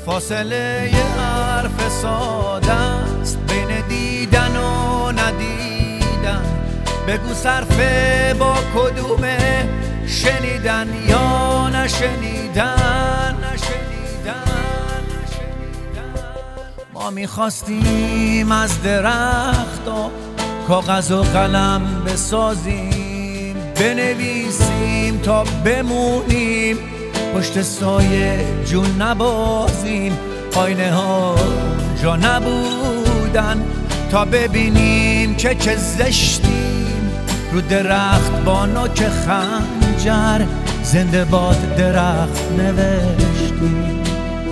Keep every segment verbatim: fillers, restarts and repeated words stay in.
فاصله یه حرف ساده است بین دیدن و ندیدن. بگو صرفه با کدومه، شنیدن یا نشنیدن. ما میخواستیم از درخت و کاغذ و قلم بسازیم، بنویسیم تا بمونیم، پشت سایه جون نبازیم. آینه ها جا نبودن تا ببینیم که چه زشتیم. رو درخت با نوک خنجر زنده باد درخت نوشتیم.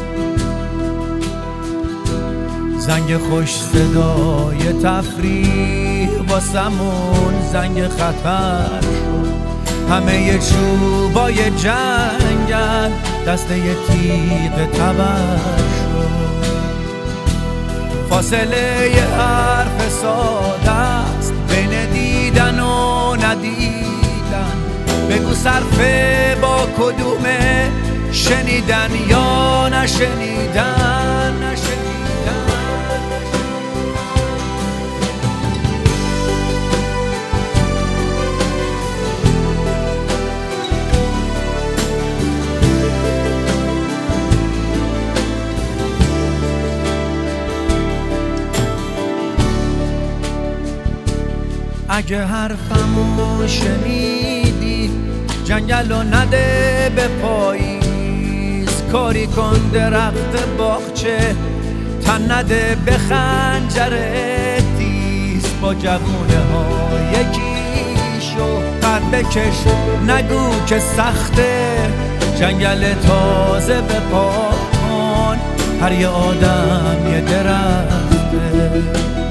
زنگ خوش صدای تفریح واسمون زنگ خطر شد. همه چوبای جنگل دسته تیغ تبر شد. فاصله یه حرف ساده است بین دیدن و ندیدن. بگو صرفه با کدومه، شنیدن یا نشنیدن. اگه حرفمو شنیدی، جنگل رو نده به پاییز. کاری کن درخت باغچه، تن نده به خنجر تیز. با جوونه ها یکی شو، قد بکش نگو که سخته. جنگل تازه به پا کن، هر یه آدم یه درخته.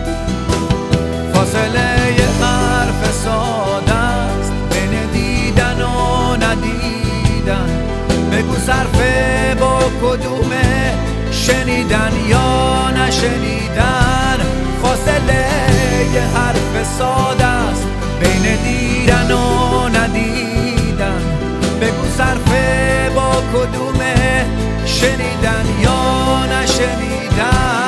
فاصله یه حرف ساده است بین دیدن و ندیدن. بگو صرفه با کدومه، شنیدن یا نشنیدن. فاصله یه حرف ساده است بین دیدن و ندیدن. بگو صرفه با کدومه، شنیدن یا نشنیدن.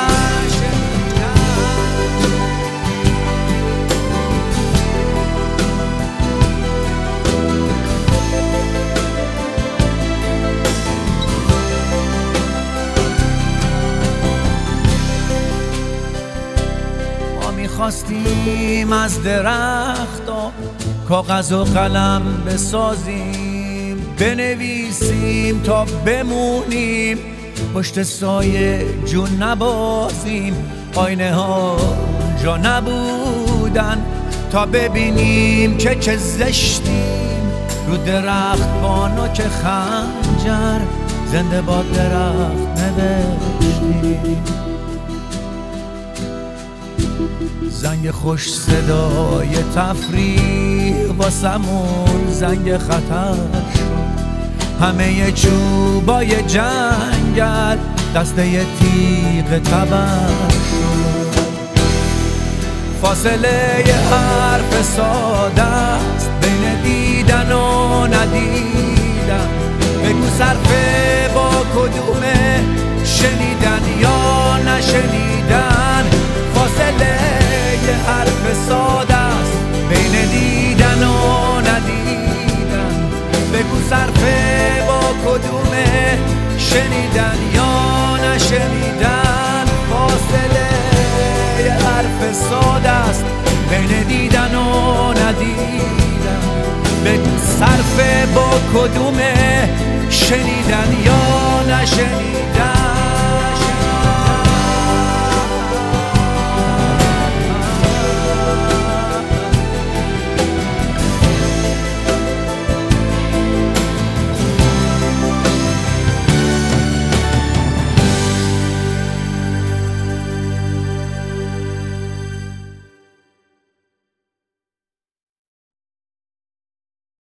میخواستیم از درخت و کاغذ و قلم بسازیم، بنویسیم تا بمونیم، پشت سایه جون نبازیم. آینه ها جا نبودن تا ببینیم که چه زشتیم. رو درخت با نوک خنجر زنده با درخت نوشتیم. زنگ خوش صدای تفریح واسمون زنگ خطر شد. همه چوبای جنگل دسته تیغ تبر شد. فاصله یه حرف ساده است بین دیدن و ندیدن. بگو صرفه با کدومه، شنیدن یا نشنیدن. فاصله یه حرف ساده است بین دیدن و ندیدن. بگو صرفه با کدومه، شنیدن یا نشنیدن. فاصله یه حرف ساده است بین دیدن و ندیدن. بگو صرفه با کدومه، شنیدن یا